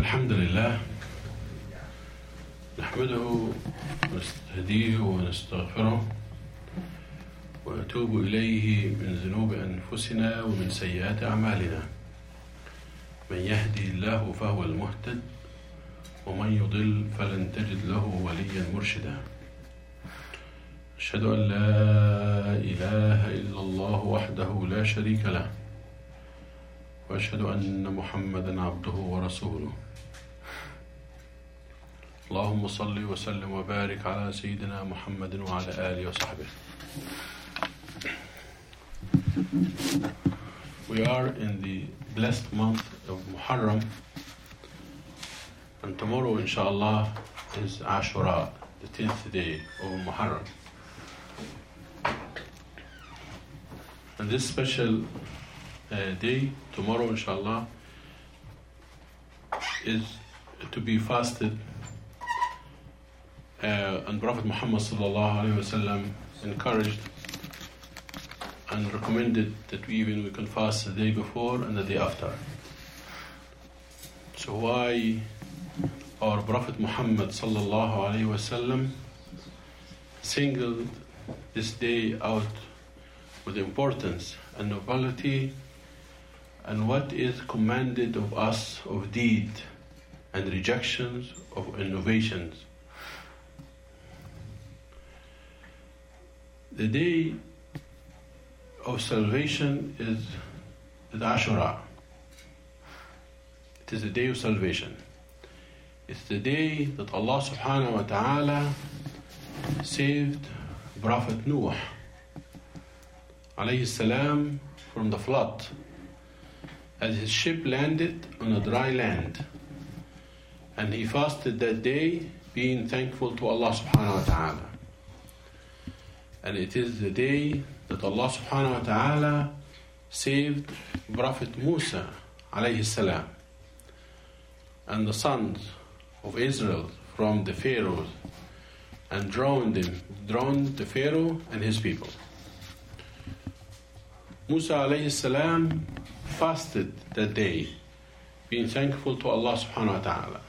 الحمد لله نحمده ونستهديه ونستغفره ونتوب إليه من ذنوب أنفسنا ومن سيئات أعمالنا. من يهدي الله فهو المهتد ومن يضل فلن تجد له وليا مرشدا. أشهد أن لا إله إلا الله وحده لا شريك له وأشهد أن محمدا عبده ورسوله. اللهم صل وسلم وبارك على سيدنا محمد وعلى آله وصحبه. We are in the blessed month of Muharram, and tomorrow inshallah is Ashura, the 10th day of Muharram. And this special day, tomorrow inshallah, is to be fasted, and Prophet Muhammad sallallahu alaihi wasallam encouraged and recommended that we can fast the day before and the day after. So why our Prophet Muhammad sallallahu alaihi wasallam singled this day out with importance and nobility, and what is commanded of us of deed and rejections of innovations. The day of salvation is Ashura. It is the day of salvation. It's the day that Allah subhanahu wa ta'ala saved Prophet Nuh alayhi salam from the flood, as his ship landed on a dry land, and he fasted that day being thankful to Allah subhanahu wa ta'ala. And it is the day that Allah subhanahu wa ta'ala saved Prophet Musa alayhi salam and the sons of Israel from the Pharaoh, and drowned the Pharaoh and his people. Musa alayhi salam fasted that day, being thankful to Allah subhanahu wa ta'ala.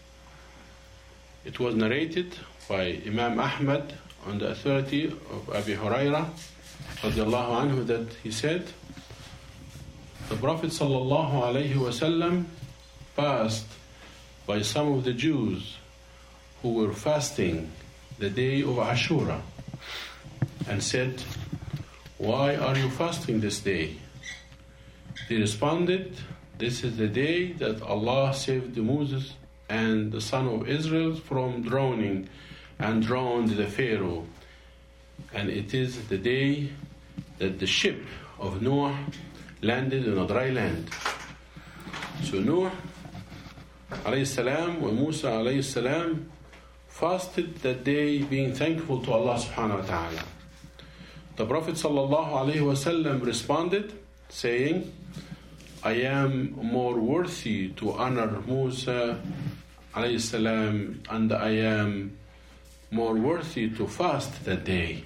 It was narrated by Imam Ahmad on the authority of Abi Hurairah radiallahu anhu that he said, the Prophet sallallahu alayhi wasallam passed by some of the Jews who were fasting the day of Ashura and said, "Why are you fasting this day?" They responded, "This is the day that Allah saved Moses and the son of Israel from drowning and drowned the Pharaoh. And it is the day that the ship of Noah landed on a dry land." So Noah alayhi salam and Musa alayhi salam fasted that day being thankful to Allah subhanahu wa ta'ala. The Prophet sallallahu alayhi wasallam responded saying, "I am more worthy to honor Musa alayhi salam, and I am more worthy to fast that day."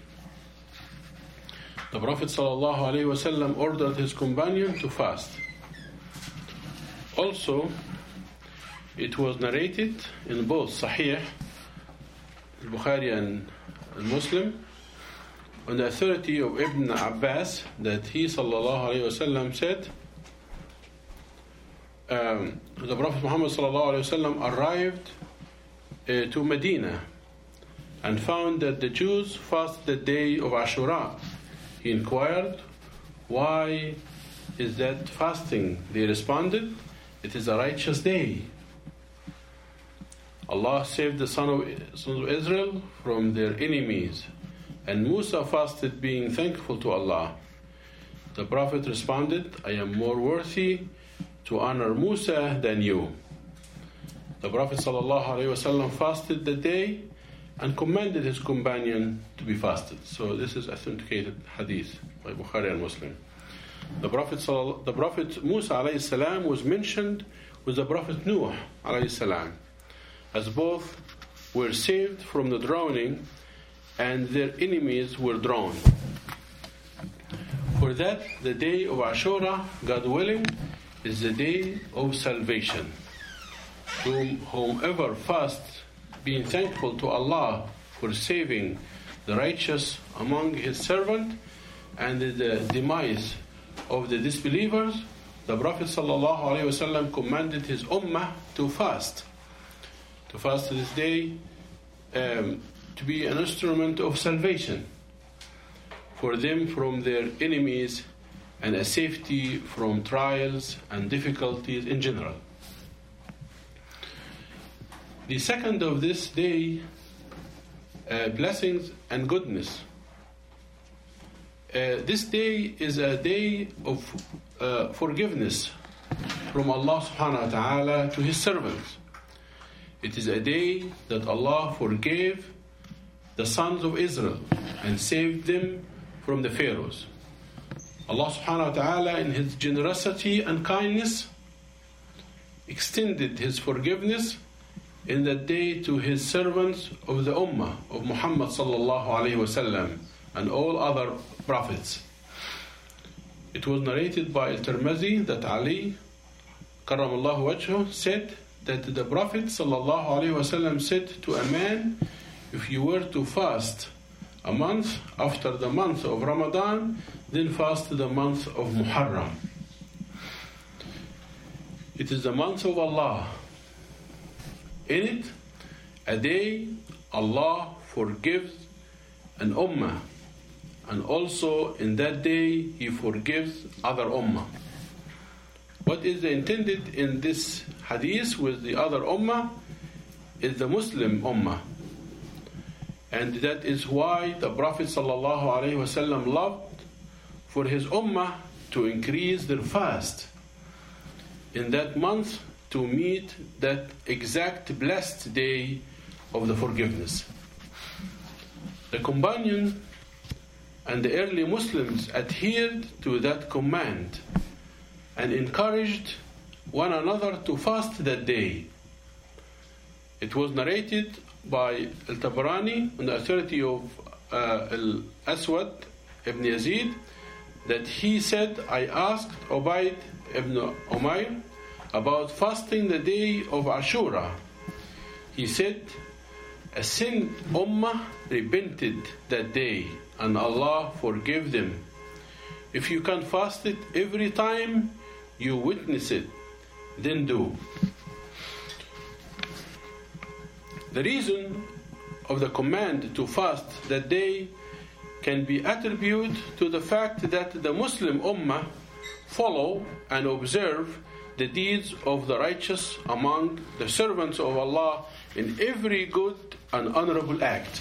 The Prophet sallallahu alayhi wasallam ordered his companion to fast. Also, it was narrated in both Sahih, Bukhari and Muslim, on the authority of Ibn Abbas, that he sallallahu alayhi wasallam said, the Prophet Muhammad sallallahu alayhi wasallam arrived to Medina and found that the Jews fasted the day of Ashura. He inquired, "Why is that fasting?" They responded, "It is a righteous day. Allah saved the sons of Israel from their enemies, and Musa fasted being thankful to Allah." The Prophet responded, "I am more worthy to honor Musa than you." The Prophet ﷺ fasted the day and commanded his companion to be fasted. So this is authenticated hadith by Bukhari and Muslim. The Prophet Musa alayhi salam was mentioned with the Prophet Nuh alayhi salam, as both were saved from the drowning and their enemies were drowned. For that, the day of Ashura, God willing, is the day of salvation. whomever fasts, being thankful to Allah for saving the righteous among His servant and the demise of the disbelievers, the Prophet ﷺ commanded his ummah to fast this day, to be an instrument of salvation for them from their enemies and a safety from trials and difficulties in general. The second of this day, blessings and goodness. This day is a day of forgiveness from Allah subhanahu wa ta'ala to His servants. It is a day that Allah forgave the sons of Israel and saved them from the pharaohs. Allah subhanahu wa ta'ala, in His generosity and kindness, extended His forgiveness in that day to His servants of the Ummah of Muhammad sallallahu alayhi wasallam and all other prophets. It was narrated by Al-Tirmidhi that Ali karramallahu wajhahu said that the Prophet sallallahu alayhi wasallam said to a man, if you were to fast a month after the month of Ramadan, then fast the month of Muharram. It is the month of Allah. In it, a day Allah forgives an ummah, and also in that day He forgives other ummah. What is intended in this hadith with the other ummah is the Muslim ummah. And that is why the Prophet ﷺ loved for his ummah to increase their fast in that month to meet that exact blessed day of the forgiveness. The companion and the early Muslims adhered to that command and encouraged one another to fast that day. It was narrated by Al-Tabarani on the authority of Al-Aswad ibn Yazid that he said, I asked Ubayd ibn Umayr about fasting the day of Ashura. He said, a sinned ummah repented that day and Allah forgave them. If you can fast it every time you witness it, then do. The reason of the command to fast that day can be attributed to the fact that the Muslim ummah follow and observe the deeds of the righteous among the servants of Allah in every good and honorable act.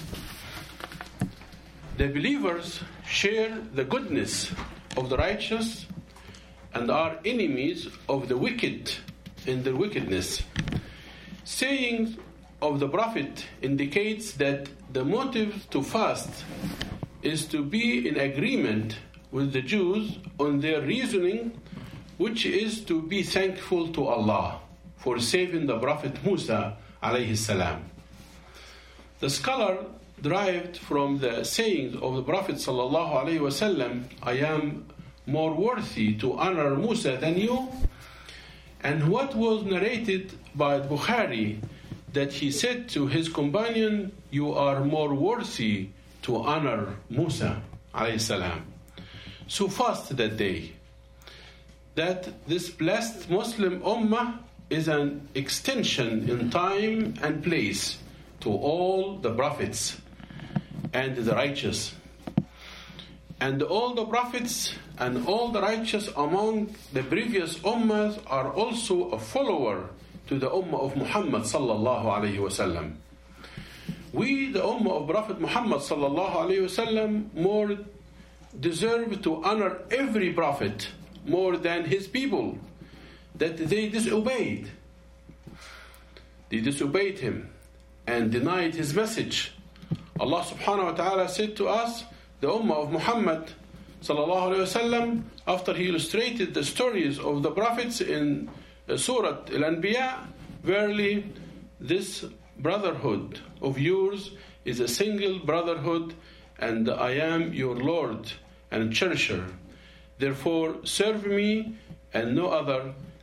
The believers share the goodness of the righteous and are enemies of the wicked in their wickedness. Sayings of the Prophet indicates that the motive to fast is to be in agreement with the Jews on their reasoning, which is to be thankful to Allah for saving the Prophet Musa alayhi salam. The scholar derived from the sayings of the Prophet sallallahu alayhi wasallam, I am more worthy to honor Musa than you, and what was narrated by Bukhari that he said to his companion, you are more worthy to honor Musa alayhi salam. So fast that day. That this blessed Muslim ummah is an extension in time and place to all the prophets and the righteous. And all the prophets and all the righteous among the previous ummahs are also a follower to the ummah of Muhammad sallallahu alayhi wasallam. We, the ummah of Prophet Muhammad sallallahu alayhi wasallam, more deserve to honor every prophet more than his people that they disobeyed. They disobeyed him and denied his message. Allah subhanahu wa ta'ala said to us, the ummah of Muhammad sallallahu alayhi wasallam, after he illustrated the stories of the prophets in Surah Al-Anbiya, verily this brotherhood of yours is a single brotherhood, and I am your Lord and cherisher. Therefore serve me and no other,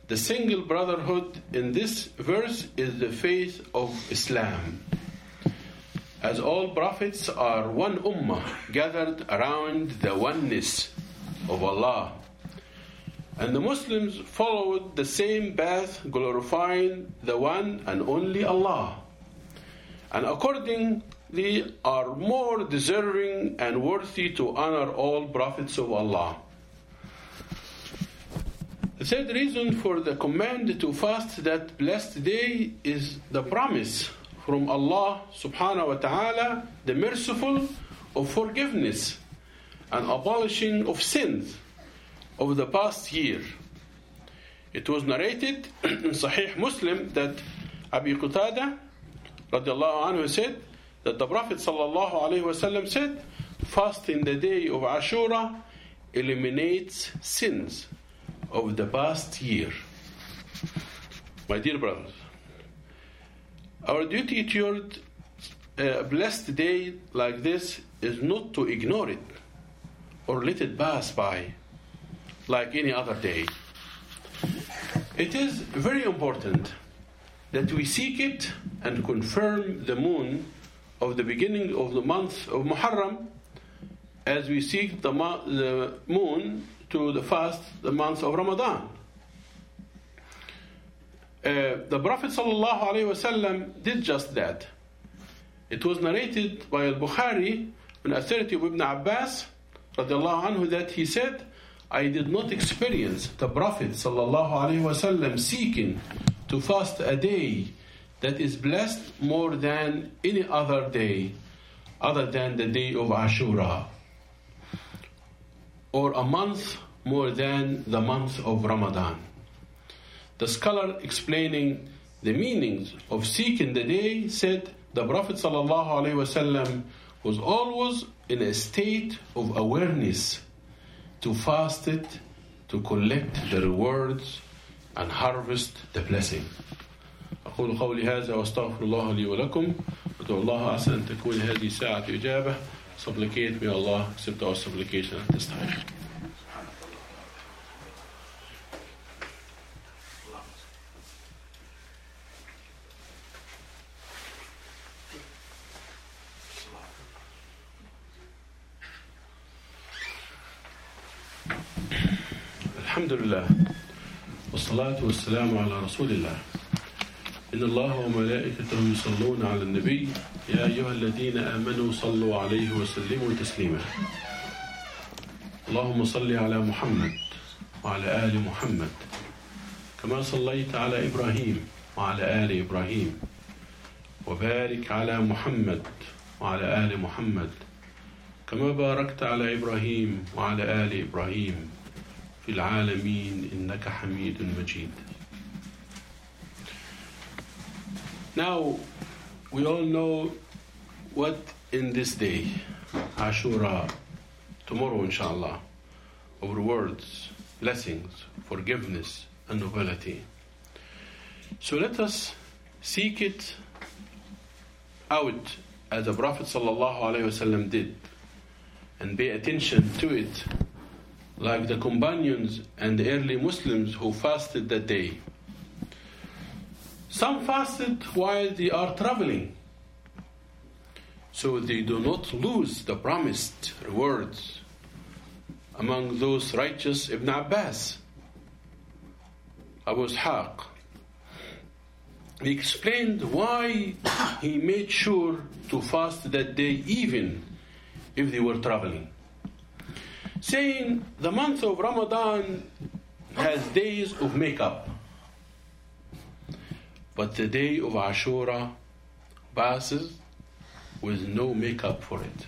the single brotherhood in this verse is the faith of Islam. As all prophets are one ummah gathered around the oneness of Allah. And the Muslims followed the same path, glorifying the one and only Allah. And accordingly are more deserving and worthy to honor all prophets of Allah. The third reason for the command to fast that blessed day is the promise from Allah subhanahu wa ta'ala, the merciful, of forgiveness and abolishing of sins of the past year. It was narrated in Sahih Muslim that Abi Qatada radiallahu anhu said that the Prophet sallallahu alaihi wasallam said, fasting the day of Ashura eliminates sins of the past year. My dear brothers, our duty toward a blessed day like this is not to ignore it or let it pass by like any other day. It is very important that we seek it and confirm the moon of the beginning of the month of Muharram as we seek the moon to the fast, the month of Ramadan. The Prophet ﷺ did just that. It was narrated by Al-Bukhari in authority of Ibn Abbas radiallahu anhu that he said, I did not experience the Prophet ﷺ seeking to fast a day that is blessed more than any other day other than the day of Ashura, or a month more than the month of Ramadan. The scholar explaining the meanings of seeking the day said the Prophet ﷺ was always in a state of awareness to fast it, to collect the rewards and harvest the blessing. أقول قولي هذا وأستغفر الله لي ولكم وأدعو الله عسى أن تكون هذه ساعة إجابة. Supplicate, may Allah accept our supplication at this time. الحمد لله والصلاة والسلام على رسول الله إن الله وملائكته يصلون على النبي يا أيها الذين آمنوا صلوا عليه وسلموا تسليما اللهم صل على محمد وعلى آل محمد كما صليت على إبراهيم وعلى آل إبراهيم وبارك على محمد وعلى آل محمد كما باركت على إبراهيم وعلى آل إبراهيم في العالمين إنك حميد مجيد. Now, we all know what in this day, Ashura, tomorrow inshallah, of rewards, blessings, forgiveness, and nobility. So let us seek it out as the Prophet ﷺ did and pay attention to it like the companions and the early Muslims who fasted that day. Some fasted while they are traveling, so they do not lose the promised rewards. Among those righteous, Ibn Abbas, Abu Ishaq, he explained why he made sure to fast that day even if they were traveling, saying the month of Ramadan has days of makeup, but the day of Ashura passes with no makeup for it.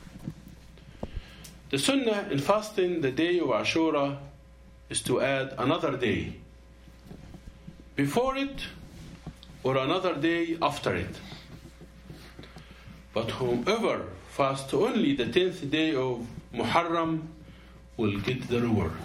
The sunnah in fasting the day of Ashura is to add another day before it or another day after it. But whomever fasts only the 10th day of Muharram will get the rewards.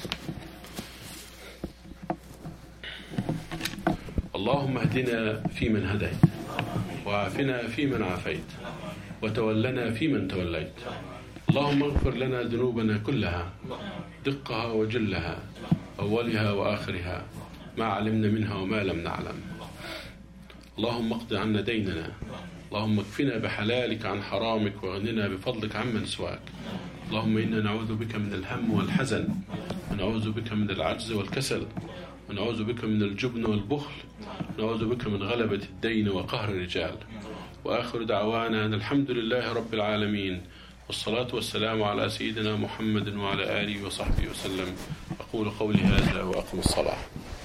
اللهم اهدنا فيمن هديت وعافنا فيمن عافيت وتولنا فيمن توليت اللهم اغفر لنا ذنوبنا كلها دقها وجلها أولها وآخرها ما علمنا منها وما لم نعلم. اللهم اقض عنا ديننا، اللهم اكفنا بحلالك عن حرامك واغننا بفضلك عمن سواك. اللهم إنا نعوذ بك من الهم والحزن، ونعوذ بك من العجز والكسل، ونعوذ بك من الجبن والبخل، ونعوذ بك من غلبة الدين وقهر الرجال. وآخر دعوانا أن الحمد لله رب العالمين، والصلاة والسلام على سيدنا محمد وعلى آله وصحبه وسلم. أقول قولي هذا وأقم الصلاة.